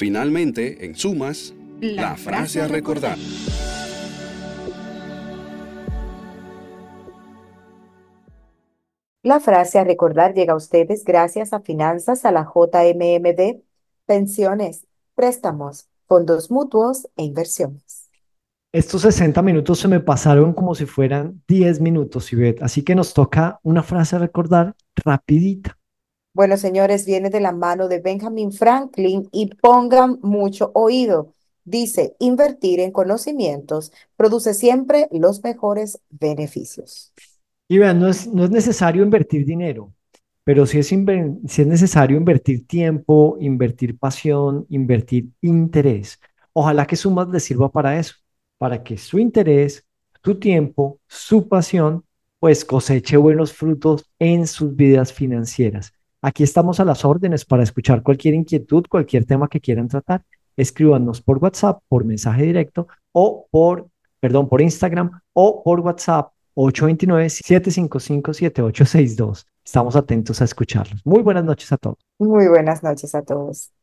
Finalmente, en sumas, la frase a recordar. La frase a recordar llega a ustedes gracias a Finanzas a la JMMD, pensiones, préstamos, fondos mutuos e inversiones. Estos 60 minutos se me pasaron como si fueran 10 minutos, Ivette, así que nos toca una frase a recordar rapidita. Bueno, señores, viene de la mano de Benjamin Franklin y pongan mucho oído. Dice, invertir en conocimientos produce siempre los mejores beneficios. Y vean, no es necesario invertir dinero, pero sí es necesario invertir tiempo, invertir pasión, invertir interés. Ojalá que Sumas les sirva para eso, para que su interés, su tiempo, su pasión, pues coseche buenos frutos en sus vidas financieras. Aquí estamos a las órdenes para escuchar cualquier inquietud, cualquier tema que quieran tratar. Escríbanos por WhatsApp, por mensaje directo o por Instagram o por WhatsApp 829-755-7862. Estamos atentos a escucharlos. Muy buenas noches a todos. Muy buenas noches a todos.